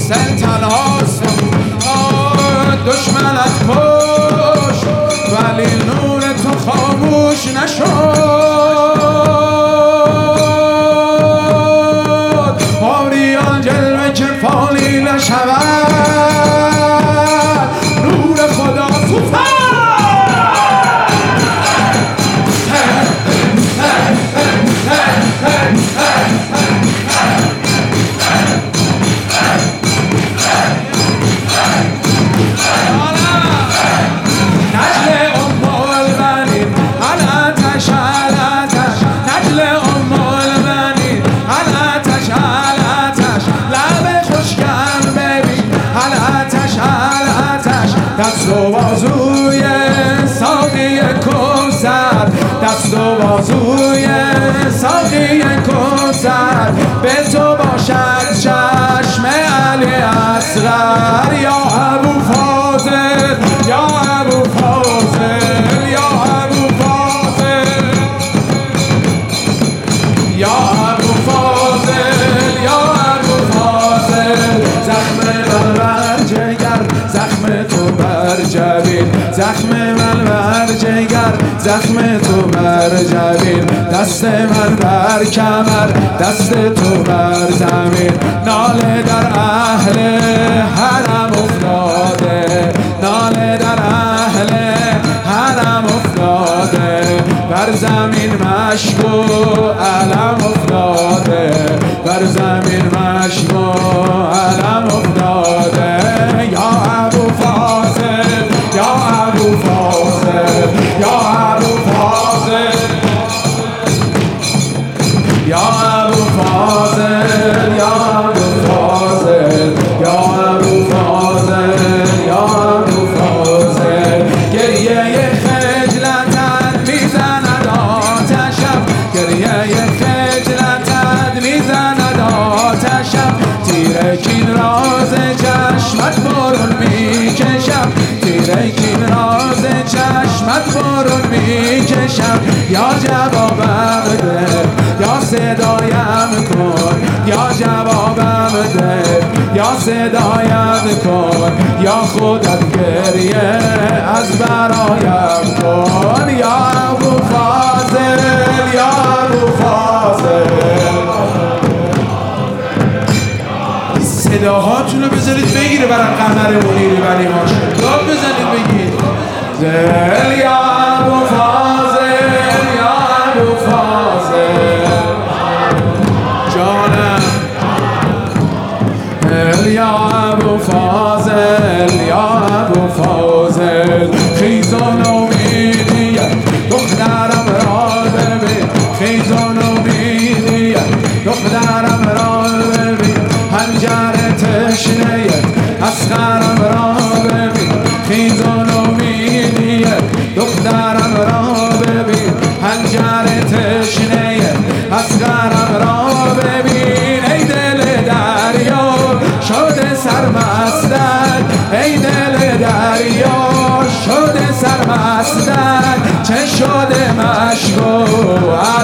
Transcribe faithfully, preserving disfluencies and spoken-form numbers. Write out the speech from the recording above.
حسین تنهاست دشمنت کش ولی نور تو خاموش نشد آریان جلوه که فانی نشود نور خدا سوفر دست و بازوی ساقی کوثر دست و بازوی ساقی کوثر به تو باشد چشم علی اصغر یا ابو فاضل یا ابو فاضل یا ابو فاضل یا ابو فاضل یا ابو فاضل زخم من بر جگر زخم تو بر جبین زخم من بر جگر زخم تو بر جبین دست من بر کمر دست تو بر زمین ناله در اهل حرم افتاده ناله در اهل حرم افتاده بر زمین مشک و علم افتاده بر زمین مشک و علم افتاده یا ابو فاضل یا ابو فاضل یا ابو فاضل یا ابو فاضل یا ابو فاضل یا ابو فاضل یا ابو فاضل گریه خجلتت میزند آتشم گریه خجلتت میزند آتشم تیره کین راز چشمت برون میکشم تیره کین راز چشمت برون میکشم یا جوابم ده یا صدایم کن یا جوابم ده یا صدایم کن یا خودت گریه از برایم کن یا ابو فاضل یا ابو فاضل صداهاتون رو بذارید بگیره برای قمر منیری ولی ماشون داد بزنید بگید زل یا ابو فاضل یا ابو فاضل جانم یا ابو فاضل یا ابو فاضل خیزان امیدیه دخترم را ببین خیزان امیدیه دخترم را ببین هنجر تشنه اصغرم را ببین خیزان امیدیه دخترم را ببین هنجر تشنه اصغرم را ببین ای دل دریا شده سرمستت ای دل دریا شده سرمستت چه شده مشکو